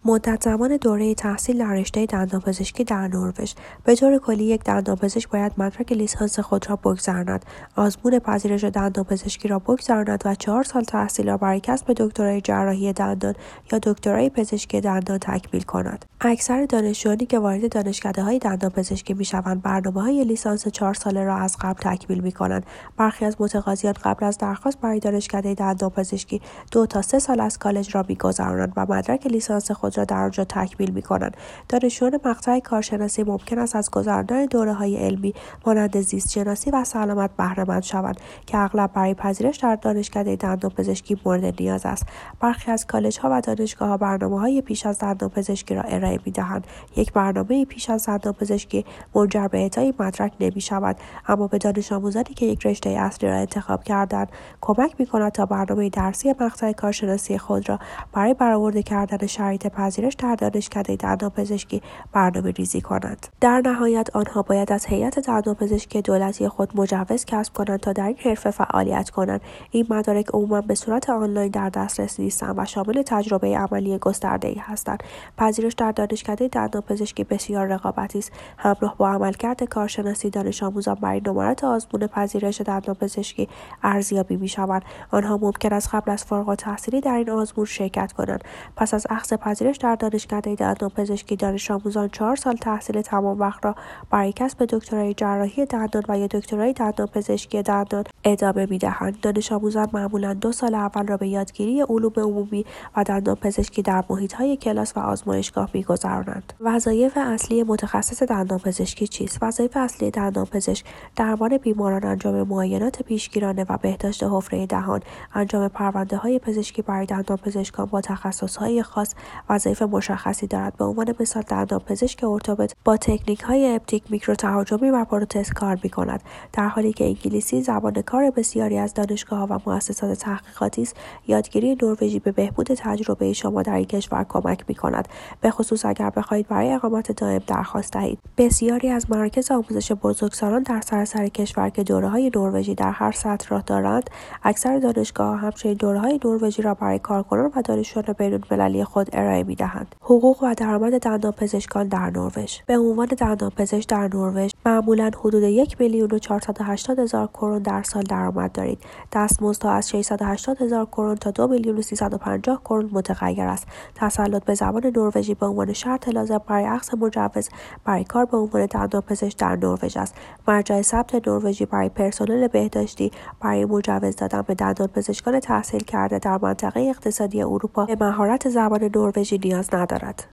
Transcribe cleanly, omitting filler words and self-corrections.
مدت زمان دوره تحصیل در رشته دندانپزشکی در نروژ. به طور کلی یک دندانپزشک باید مدرک لیسانس خود را بگذراند، آزمون پذیرش دندانپزشکی را بگذراند و 4 سال تحصیل را برای کسب دکترای جراحی دندان یا دکترای پزشکی دندان تکمیل کند. اکثر دانشجویانی که وارد دانشکده‌های دندانپزشکی می‌شوند، برنامه‌های لیسانس 4 ساله را از قبل تکمیل می‌کنند. برخی از متقاضیان قبل از درخواست برای دانشکده دندانپزشکی 2 تا 3 سال از کالج را می‌گذرانند و مدرک لیسانس خود را در آنجا تکمیل می‌کنند. دانشجویان مقطع کارشناسی ممکن است از گذراندن دوره‌های علمی مانند زیست‌شناسی و سلامت بهره‌مند شوند که اغلب برای پذیرش در دانشکده دندانپزشکی مورد نیاز است. برخی از کالج‌ها و دانشگاه‌ها برنامه‌های پیش از دندانپزشکی را ارائه می‌دهند. یک برنامه پیش از دندانپزشکی منجر به اعطای مدرک نمی‌شود، اما به دانش آموزانی که یک رشته اصلی را انتخاب کردند کمک می‌کند تا برنامه درسی مقطع کارشناسی خود را برای برآورده کردن شرایط پذیرش در دانشکده دندانپزشکی برنامه‌ریزی کنند. در نهایت آنها باید از هیئت دندانپزشکی دولتی خود مجوز کسب کنند تا در این حرفه فعالیت کنند. این مدارک عموما به صورت آنلاین در دسترس نیستند و شامل تجربه عملی گسترده‌ای هستند. پذیرش در دانشکده دندانپزشکی بسیار رقابتی است. همراه با عملکرد کارشناسی، دانش آموزان برای نمرات آزمون پذیرش دندانپزشکی ارزیابی می‌شوند. آنها ممکن است قبل از فارغ التحصیلی در این آزمون شرکت کنند. پس از اخذ پذیرش در دانشکده دندانپزشکی، دانش آموزان 4 سال تحصیل تمام وقت را برای کسب دکترای جراحی دندان و یا دکترای دندانپزشکی دندان ادامه می‌دهند. دانش آموزان معمولاً 2 سال اول را به یادگیری علوم عمومی و دندانپزشکی در محیط‌های کلاس و آزمایشگاه می‌گذرانند. وظایف اصلی متخصص دندانپزشکی چیست؟ وظایف اصلی دندانپزشک: درمان بیماران، انجام معاینات پیشگیرانه و بهداشت حفره دهان، انجام پرونده‌های پزشکی برای دندانپزشکان با تخصص‌های خاص. وظایف مشخصی دارد. به عنوان مثال دندانپزشک ارتوپد با تکنیک‌های اپتیک، میکروتهاجمی و پروتز کار می‌کند، در حالی که انگلیسی زبان کار بسیاری از دانشگاه‌ها و مؤسسات تحقیقاتی است. یادگیری نروژی به بهبود تجربه شما در این کشور کمک می‌کند، به خصوص اگر بخواهید برای اقامت دائم درخواست دهید. بسیاری از مراکز آموزش بزرگسالان در سراسر کشور که دوره‌های نروژی در هر سطح را دارند، اکثر دانشگاه‌ها همچنین دوره‌های نروژی را برای کارکنان و دانشجویان بین‌المللی خود ارائه می‌دهند. حقوق و درآمد دندانپزشکان در نروژ. به عنوان دندانپزشک در نروژ معمولاً حدود 1,480,000 کرون در سال درآمد دارید. دستمزدها از 680,000 کرون تا 2,350,000 کرون متغیر است. تسلط به زبان نروژی به عنوان شرط لازم برای اخذ مجوز برای کار به عنوان دندانپزشک در نروژ است. مرجع ثبت نروژی برای پرسنل بهداشتی برای مجوز دادن به دندانپزشکان تحصیل کرده در منطقه اقتصادی اروپا به مهارت زبان نروژی نیاز ندارد.